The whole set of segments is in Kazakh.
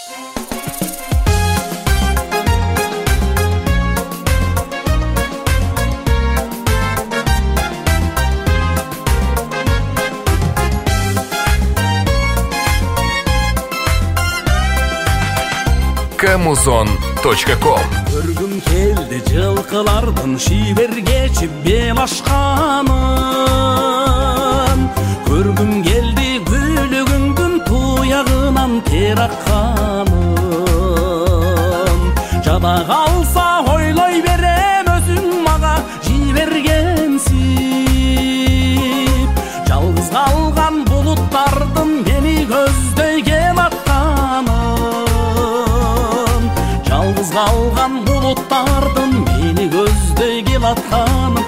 Камузон.ком. Көргім келді жылқылардың шиберге бел ашқанын. Көргім келді гүлігіңдің туяғынан тер аққанын. Жада қалса ойлай берем өзің маға жібергенсіп. Жалғыз қалған бұлыттардың мені көздеген атқанын. Жалғыз қалған бұлыттардың мені көздеген атқанын.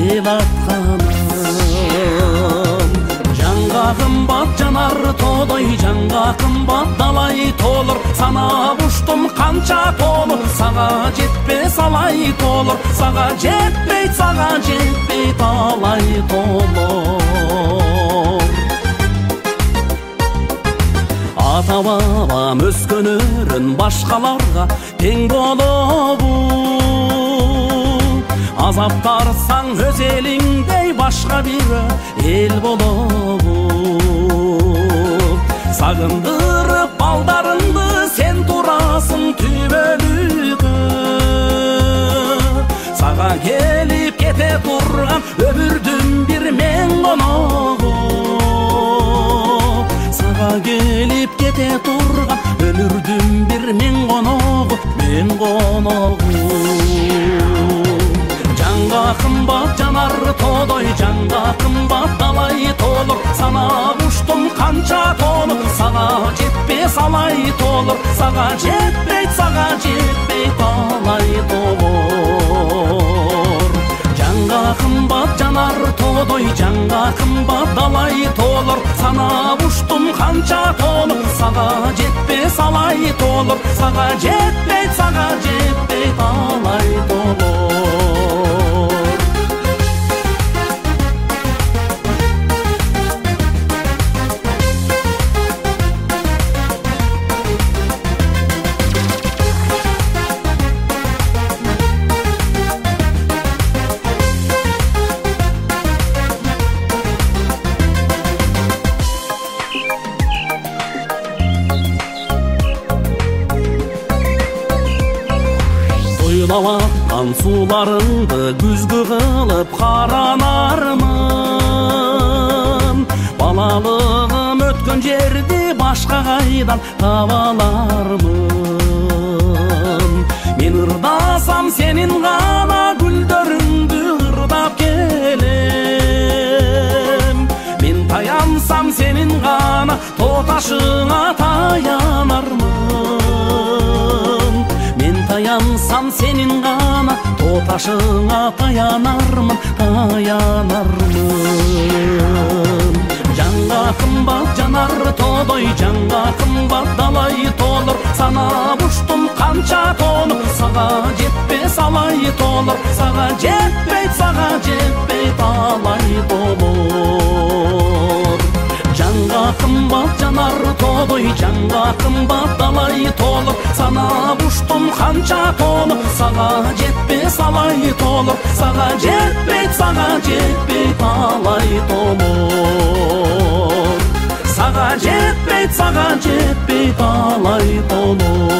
Жанға қымбат жанар тодай, жанға қымбат далай толыр. Санап ұштым қанша толыр, саға жетпес алай толыр. Саға жетпей талай толыр. Ата бабам өскен өрін башқаларға тең болуы. Азаптарсаң өз еліңдей башқа бері ел болуы. Сағындырып балдарыңды сен тұрасың түбөлүгі. Саға келіп кете тұрған өмірдің бір мен қонағы. Саға келіп кете тұрған өмірдің бір мен қонағы. Жанға қымбат жанар тодай, жанға қымбат далай толыр. Санап ұштым қанша толыр, саға жетпес алай толыр. Саға жетпей талай толыр. Жанға қымбат жанар тодай, жанға қымбат далай толыр. Санап ұштым қанша толыр, саға жетпес алай толыр. Саға жетпей талай толыр. Ойлаватқан суларыңды күзгі қылып қаранармын. Балалығым өткен жерде башқа қайдан табалармын. Мен ырдасам сенің ғана гүлдеріңді ырдап келем. Мен таянсам сенің ғана тоташыңа таянармын. Мен таянсам сенің ғана тоташыңа таянармын. Жанға қымбат жанар тодай, жанға қымбат далай толыр. Санап ұштым қанша толыр, саға жетпес алай толыр. Саға жетпей талай толыр. Жанға қымбат жанар тодай, жанға қымбат далай толыр. Санап ұштым қанша толыр, саға жетпес алай толыр. Саға жетпей талай толыр. Саға жетпей талай толыр.